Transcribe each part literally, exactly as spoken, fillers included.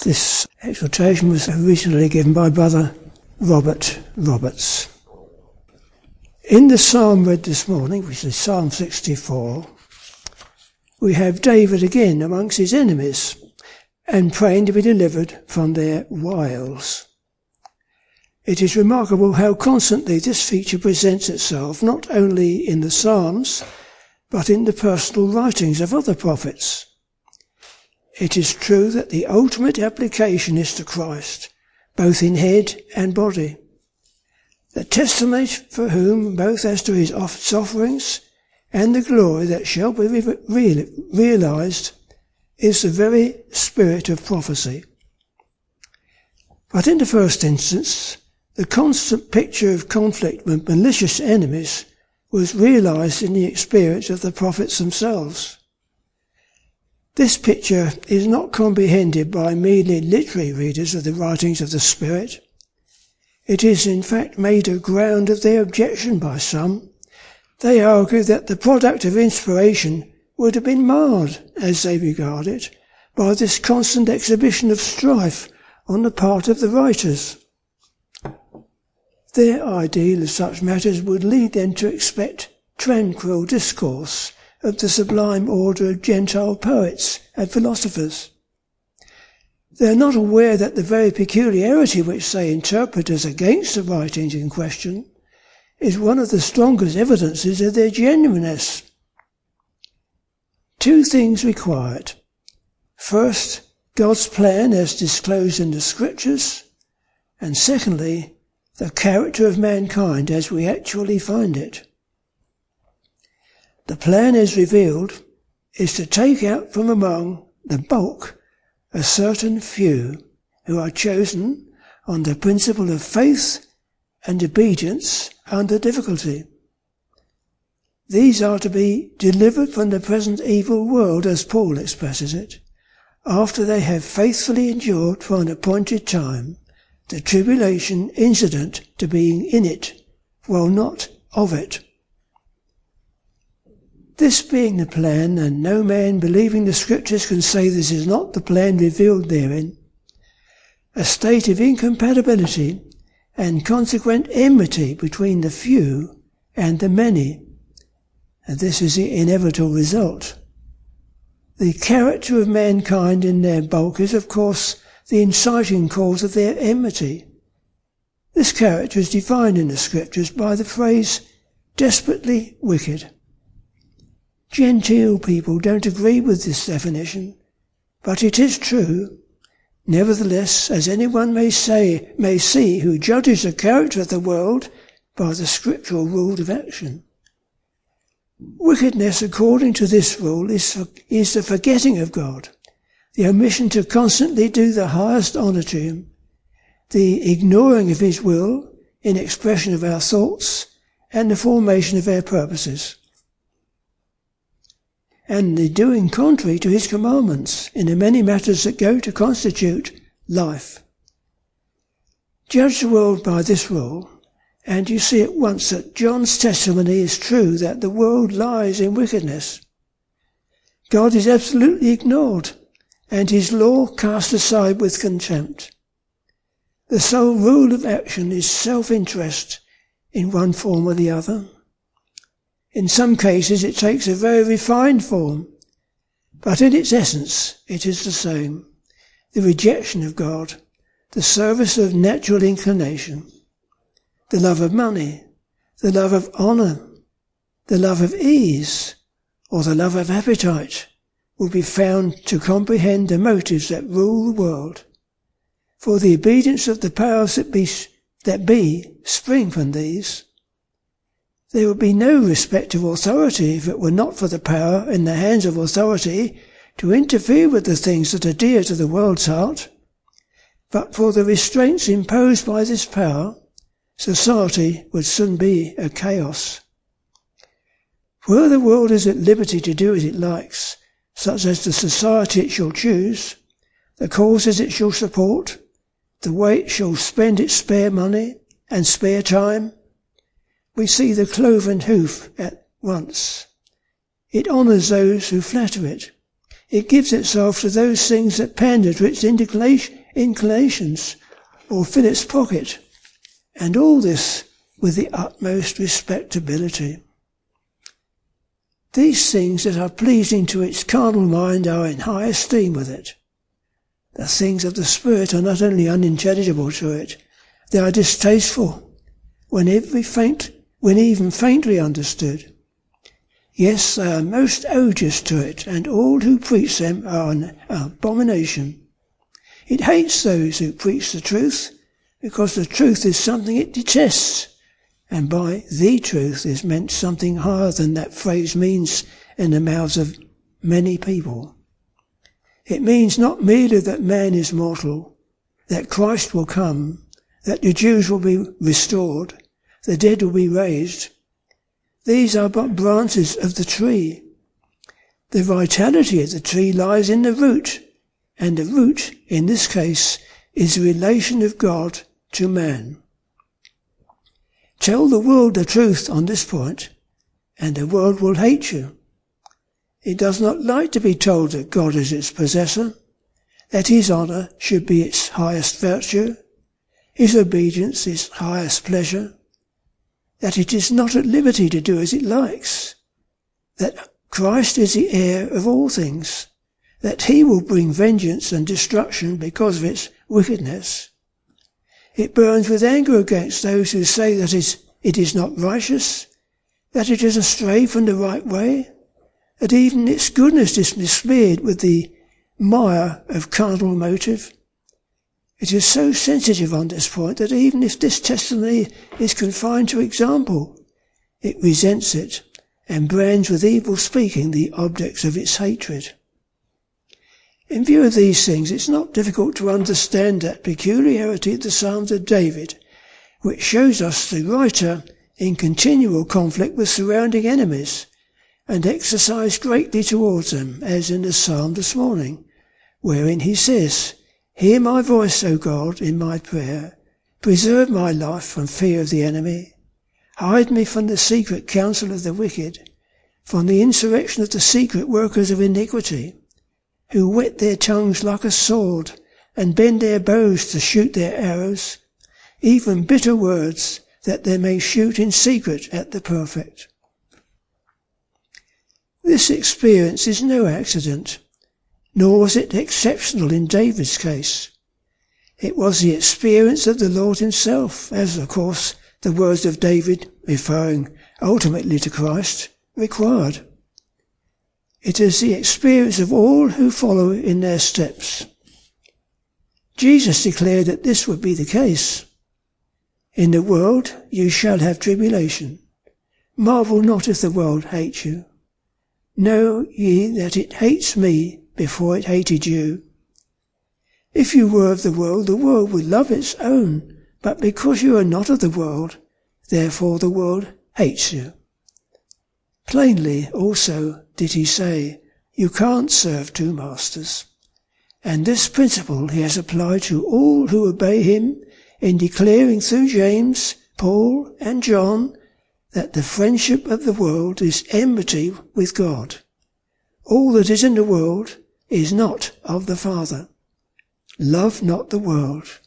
This exhortation was originally given by Brother Robert Roberts. In the psalm read this morning, which is Psalm sixty-four, we have David again amongst his enemies and praying to be delivered from their wiles. It is remarkable how constantly this feature presents itself, not only in the Psalms, but in the personal writings of other prophets. It is true that the ultimate application is to Christ, both in head and body. The testimony for whom, both as to his sufferings and the glory that shall be re- realized, is the very spirit of prophecy. But in the first instance, the constant picture of conflict with malicious enemies was realized in the experience of the prophets themselves. This picture is not comprehended by merely literary readers of the writings of the Spirit. It is in fact made a ground of their objection by some. They argue that the product of inspiration would have been marred, as they regard it, by this constant exhibition of strife on the part of the writers. Their ideal of such matters would lead them to expect tranquil discourse of the sublime order of Gentile poets and philosophers. They are not aware that the very peculiarity which they interpret as against the writings in question is one of the strongest evidences of their genuineness. Two things required. First, God's plan as disclosed in the Scriptures, and secondly, the character of mankind as we actually find it. The plan as revealed is to take out from among the bulk a certain few who are chosen on the principle of faith and obedience under difficulty. These are to be delivered from the present evil world, as Paul expresses it, after they have faithfully endured for an appointed time the tribulation incident to being in it, while not of it. This being the plan, and no man believing the Scriptures can say this is not the plan revealed therein, a state of incompatibility and consequent enmity between the few and the many, and this is the inevitable result. The character of mankind in their bulk is, of course, the inciting cause of their enmity. This character is defined in the Scriptures by the phrase, desperately wicked. Gentile people don't agree with this definition, but it is true. Nevertheless, as anyone may say, may see who judges the character of the world by the scriptural rule of action. Wickedness, according to this rule, is, is the forgetting of God, the omission to constantly do the highest honour to him, the ignoring of his will in expression of our thoughts and the formation of our purposes, and the doing contrary to his commandments in the many matters that go to constitute life. Judge the world by this rule, and you see at once that John's testimony is true, that the world lies in wickedness. God is absolutely ignored, and his law cast aside with contempt. The sole rule of action is self-interest in one form or the other. In some cases it takes a very refined form, but in its essence it is the same: the rejection of God, the service of natural inclination, the love of money, the love of honour, the love of ease, or the love of appetite will be found to comprehend the motives that rule the world. For the obedience of the powers that be, that be spring from these. There would be no respect of authority if it were not for the power in the hands of authority to interfere with the things that are dear to the world's heart. But for the restraints imposed by this power, society would soon be a chaos. Where the world is at liberty to do as it likes, such as the society it shall choose, the causes it shall support, the way it shall spend its spare money and spare time, we see the cloven hoof at once. It honours those who flatter it. It gives itself to those things that pander to its inclinations or fill its pocket, and all this with the utmost respectability. These things that are pleasing to its carnal mind are in high esteem with it. The things of the Spirit are not only unintelligible to it, they are distasteful when every faint, when even faintly understood. Yes, they are most odious to it, and all who preach them are an abomination. It hates those who preach the truth, because the truth is something it detests, and by the truth is meant something higher than that phrase means in the mouths of many people. It means not merely that man is mortal, that Christ will come, that the Jews will be restored, the dead will be raised. These are but branches of the tree. The vitality of the tree lies in the root, and the root, in this case, is the relation of God to man. Tell the world the truth on this point, and the world will hate you. It does not like to be told that God is its possessor, that his honour should be its highest virtue, his obedience its highest pleasure, that it is not at liberty to do as it likes, that Christ is the heir of all things, that he will bring vengeance and destruction because of its wickedness. It burns with anger against those who say that it is not righteous, that it is astray from the right way, that even its goodness is besmeared with the mire of carnal motive. It is so sensitive on this point that even if this testimony is confined to example, it resents it and brands with evil speaking the objects of its hatred. In view of these things, it's not difficult to understand that peculiarity of the Psalms of David, which shows us the writer in continual conflict with surrounding enemies, and exercised greatly towards them, as in the psalm this morning, wherein he says, "Hear my voice, O God, in my prayer. Preserve my life from fear of the enemy. Hide me from the secret counsel of the wicked, from the insurrection of the secret workers of iniquity, who whet their tongues like a sword, and bend their bows to shoot their arrows, even bitter words, that they may shoot in secret at the perfect." This experience is no accident, nor was it exceptional in David's case. It was the experience of the Lord himself, as, of course, the words of David, referring ultimately to Christ, required. It is the experience of all who follow in their steps. Jesus declared that this would be the case. "In the world you shall have tribulation. Marvel not if the world hate you. Know ye that it hates me before it hated you. If you were of the world, the world would love its own, but because you are not of the world, therefore the world hates you." Plainly also did he say, you can't serve two masters. And this principle he has applied to all who obey him in declaring through James, Paul and John that the friendship of the world is enmity with God. All that is in the world is not of the Father. Love not the world.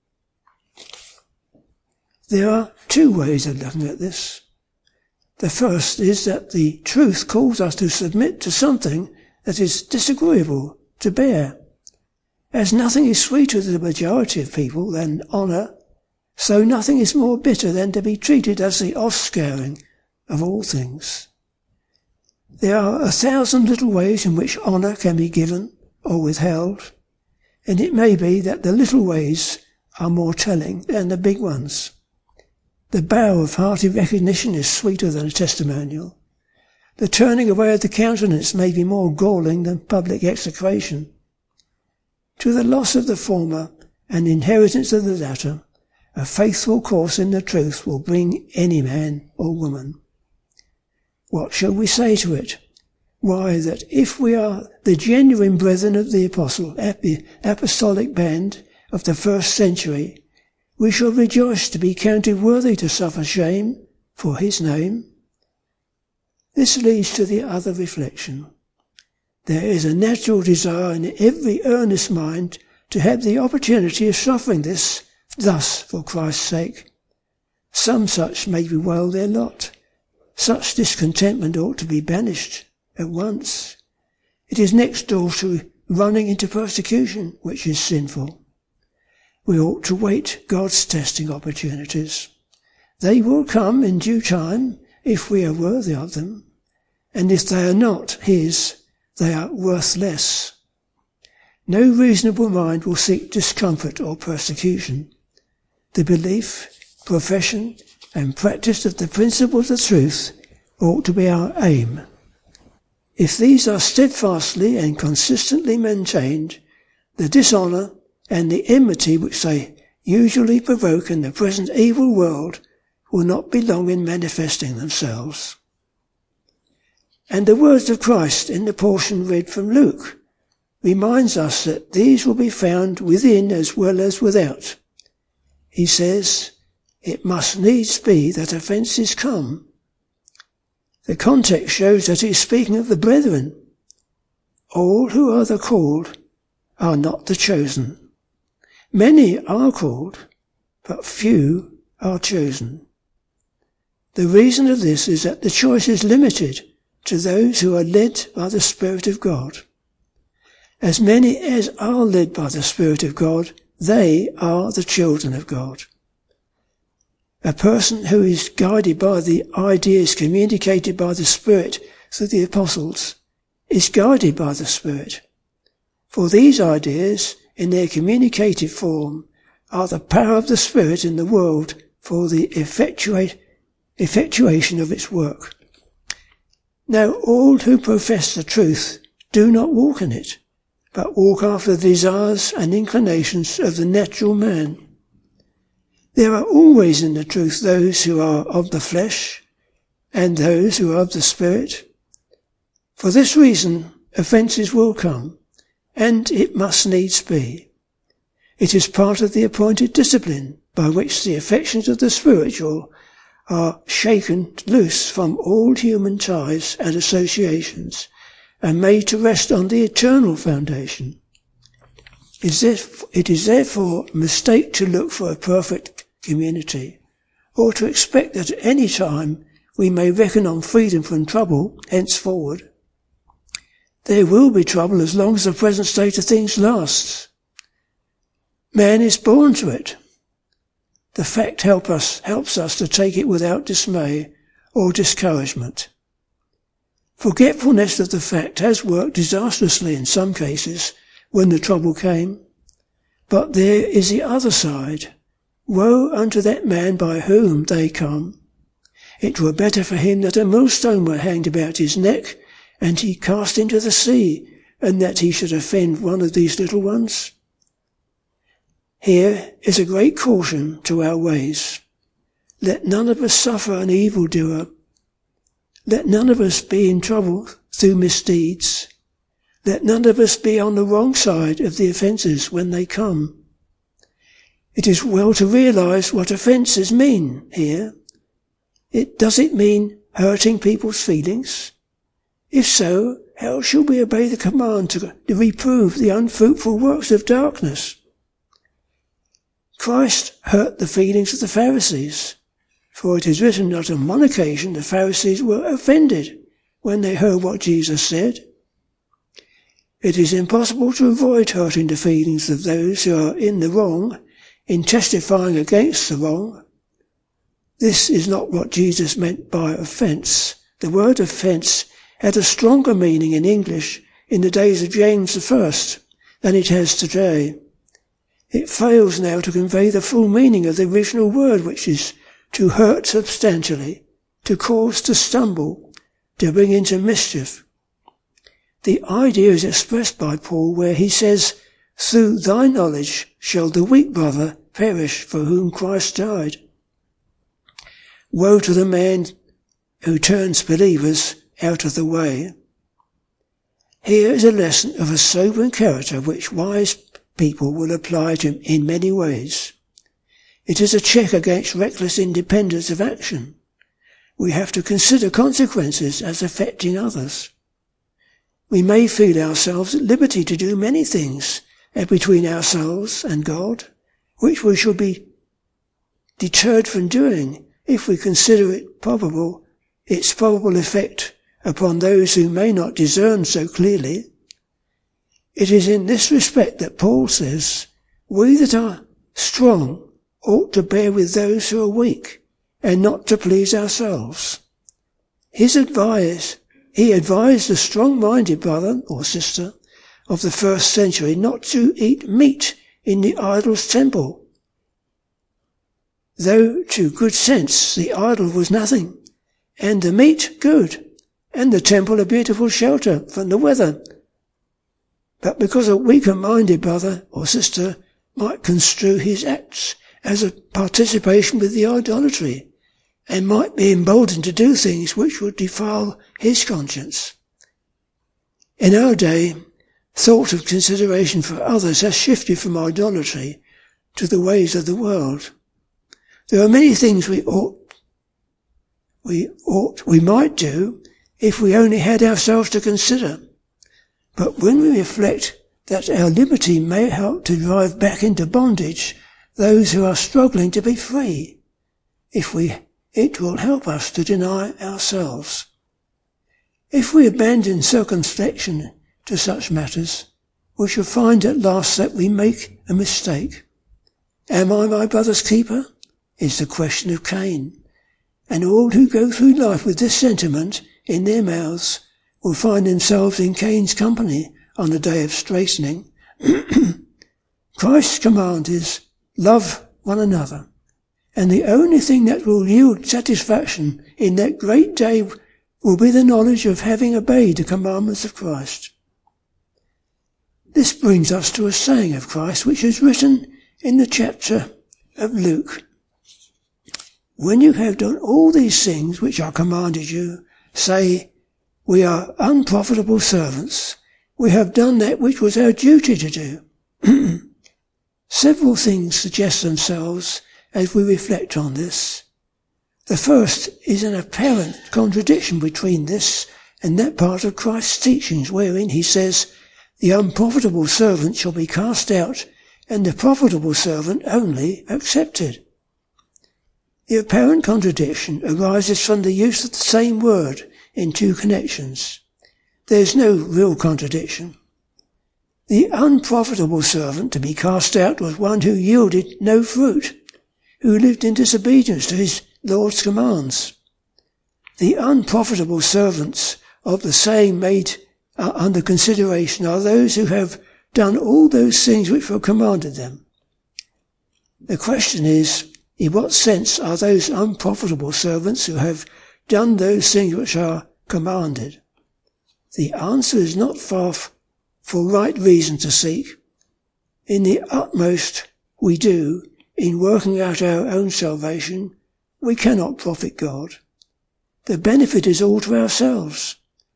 There are two ways of looking at this. The first is that the truth calls us to submit to something that is disagreeable to bear. As nothing is sweeter to the majority of people than honour, so nothing is more bitter than to be treated as the offscouring of all things. There are a thousand little ways in which honour can be given or withheld, and it may be that the little ways are more telling than the big ones. The bow of hearty recognition is sweeter than a testimonial. The turning away of the countenance may be more galling than public execration. To the loss of the former and inheritance of the latter, a faithful course in the truth will bring any man or woman. What shall we say to it? Why, that if we are the genuine brethren of the apostle, apostolic band of the first century, we shall rejoice to be counted worthy to suffer shame for his name. This leads to the other reflection. there is a natural desire in every earnest mind to have the opportunity of suffering this, thus for Christ's sake. Some such may bewail their lot. Such discontentment ought to be banished at once. It is next door to running into persecution, which is sinful. We ought to wait God's testing opportunities. They will come in due time if we are worthy of them, and if they are not His, they are worth less. No reasonable mind will seek discomfort or persecution. The belief, profession, and practice of the principles of truth ought to be our aim. If these are steadfastly and consistently maintained, the dishonour and the enmity which they usually provoke in the present evil world will not be long in manifesting themselves. And the words of Christ in the portion read from Luke reminds us that these will be found within as well as without. He says, "It must needs be that offences come." The context shows that he is speaking of the brethren. All who are the called are not the chosen. Many are called, but few are chosen. The reason of this is that the choice is limited to those who are led by the Spirit of God. As many as are led by the Spirit of God, they are the children of God. A person who is guided by the ideas communicated by the Spirit through the apostles is guided by the Spirit. For these ideas, in their communicated form, are the power of the Spirit in the world for the effectuate, effectuation of its work. Now all who profess the truth do not walk in it, but walk after the desires and inclinations of the natural man. There are always in the truth those who are of the flesh and those who are of the Spirit. For this reason, offences will come, and it must needs be. It is part of the appointed discipline by which the affections of the spiritual are shaken loose from all human ties and associations and made to rest on the eternal foundation. It is therefore a mistake to look for a perfect community, or to expect that at any time we may reckon on freedom from trouble henceforward. There will be trouble as long as the present state of things lasts. Man is born to it. The fact help us, helps us to take it without dismay or discouragement. Forgetfulness of the fact has worked disastrously in some cases when the trouble came. But there is the other side. Woe unto that man by whom they come. It were better for him that a millstone were hanged about his neck, and he cast into the sea, and that he should offend one of these little ones. Here is a great caution to our ways. Let none of us suffer an evildoer. Let none of us be in trouble through misdeeds. Let none of us be on the wrong side of the offences when they come. It is well to realize what offences mean here. It, does it mean hurting people's feelings? If so, how shall we obey the command to, to reprove the unfruitful works of darkness? Christ hurt the feelings of the Pharisees, for it is written that on one occasion the Pharisees were offended when they heard what Jesus said. It is impossible to avoid hurting the feelings of those who are in the wrong in testifying against the wrong. This is not what Jesus meant by offence. The word offence had a stronger meaning in English in the days of James the First than it has today. It fails now to convey the full meaning of the original word, which is to hurt substantially, to cause to stumble, to bring into mischief. The idea is expressed by Paul where he says, "Through thy knowledge shall the weak brother perish for whom Christ died." Woe to the man who turns believers out of the way. Here is a lesson of a sobering character which wise people will apply to in many ways. It is a check against reckless independence of action. We have to consider consequences as affecting others. we may feel ourselves at liberty to do many things between ourselves and God, which we should be deterred from doing if we consider it probable, its probable effect upon those who may not discern so clearly. It is in this respect that Paul says, we that are strong ought to bear with those who are weak, and not to please ourselves. His advice, he advised a strong-minded brother or sister of the first century not to eat meat in the idol's temple, though to good sense the idol was nothing, and the meat good, and the temple a beautiful shelter from the weather. But because a weaker-minded brother or sister might construe his acts as a participation with the idolatry, and might be emboldened to do things which would defile his conscience. In our day, thought of consideration for others has shifted from idolatry to the ways of the world. There are many things we ought, we ought, we might do if we only had ourselves to consider. But when we reflect that our liberty may help to drive back into bondage those who are struggling to be free, if we, it will help us to deny ourselves. If we abandon circumspection to such matters, we shall find at last that we make a mistake. Am I my brother's keeper? Is the question of Cain. And all who go through life with this sentiment in their mouths will find themselves in Cain's company on the day of straightening. Christ's command is, love one another. And the only thing that will yield satisfaction in that great day will be the knowledge of having obeyed the commandments of Christ. This brings us to a saying of Christ which is written in the chapter of Luke. When you have done all these things which I commanded you, say, we are unprofitable servants. We have done that which was our duty to do. Several things suggest themselves as we reflect on this. The first is an apparent contradiction between this and that part of Christ's teachings wherein he says, the unprofitable servant shall be cast out, and the profitable servant only accepted. The apparent contradiction arises from the use of the same word in two connections. There is no real contradiction. The unprofitable servant to be cast out was one who yielded no fruit, who lived in disobedience to his Lord's commands. The unprofitable servants of the saying made uh, under consideration are those who have done all those things which were commanded them. The question is, in what sense are those unprofitable servants who have done those things which are commanded? The answer is not far f- for right reason to seek. In the utmost we do, in working out our own salvation, we cannot profit God. The benefit is all to ourselves.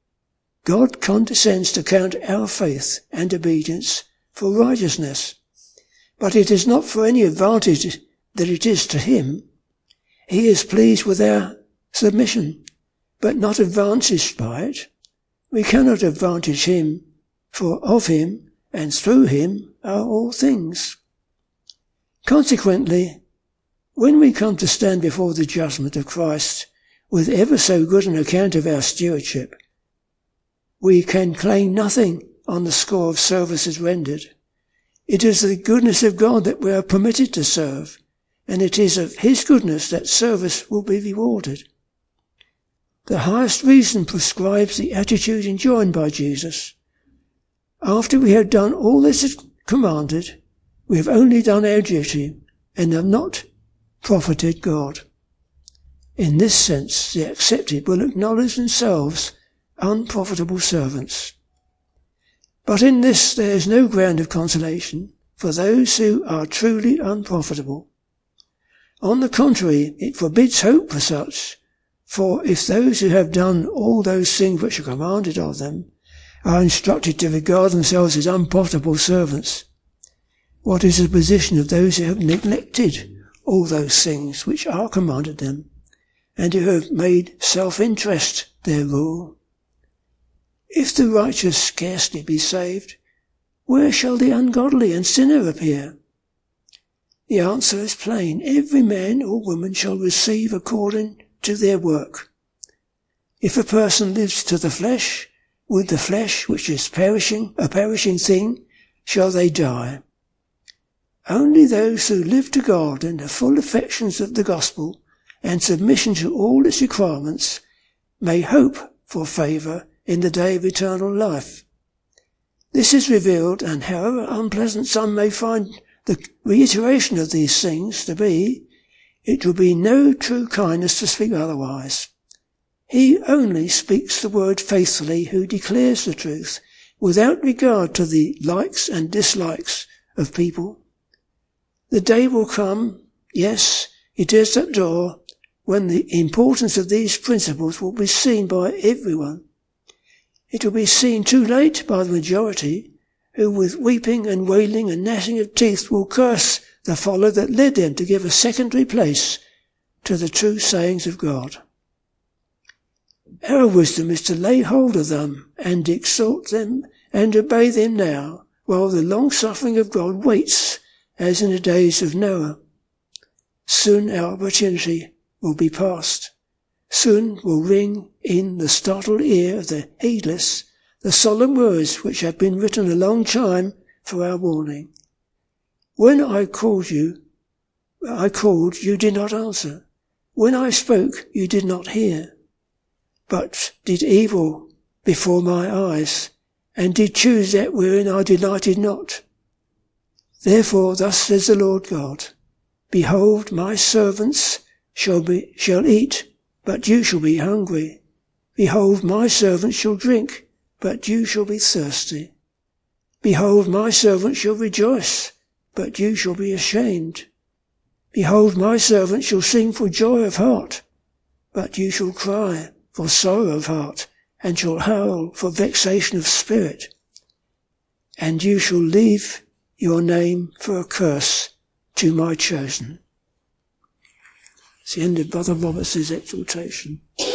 God condescends to count our faith and obedience for righteousness, but it is not for any advantage that it is to him. He is pleased with our submission, but not advantaged by it. We cannot advantage him, for of him and through him are all things. Consequently, when we come to stand before the judgment of Christ with ever so good an account of our stewardship, we can claim nothing on the score of services rendered. It is the goodness of God that we are permitted to serve, and it is of his goodness that service will be rewarded. The highest reason prescribes the attitude enjoined by Jesus. After we have done all that is commanded, we have only done our duty and have not profited God. In this sense, the accepted will acknowledge themselves unprofitable servants. But in this there is no ground of consolation for those who are truly unprofitable. On the contrary, it forbids hope for such, for if those who have done all those things which are commanded of them are instructed to regard themselves as unprofitable servants, what is the position of those who have neglected all those things which are commanded them, and who have made self-interest their rule? If the righteous scarcely be saved, where shall the ungodly and sinner appear? The answer is plain. Every man or woman shall receive according to their work. If a person lives to the flesh, with the flesh, which is perishing, a perishing thing, shall they die. Only those who live to God in the full affections of the gospel and submission to all its requirements may hope for favour in the day of eternal life. This is revealed, and however unpleasant some may find the reiteration of these things to be, it will be no true kindness to speak otherwise. He only speaks the word faithfully who declares the truth, without regard to the likes and dislikes of people. The day will come, yes, it is at door, when the importance of these principles will be seen by everyone. It will be seen too late by the majority, who with weeping and wailing and gnashing of teeth will curse the folly that led them to give a secondary place to the true sayings of God. Our wisdom is to lay hold of them and exhort them and obey them now, while the long-suffering of God waits, as in the days of Noah. Soon our opportunity will be past. Soon will ring in the startled ear of the heedless the solemn words which have been written a long time for our warning. When I called you, I called, you did not answer. When I spoke, you did not hear, but did evil before my eyes, and did choose that wherein I delighted not. Therefore thus says the Lord God, Behold, my servants shall be, shall eat, but you shall be hungry. Behold, my servants shall drink, but you shall be thirsty. Behold, my servants shall rejoice, but you shall be ashamed. Behold, my servants shall sing for joy of heart, but you shall cry for sorrow of heart, and shall howl for vexation of spirit. And you shall leave your name for a curse to my chosen. It's the end of Brother Roberts' exhortation.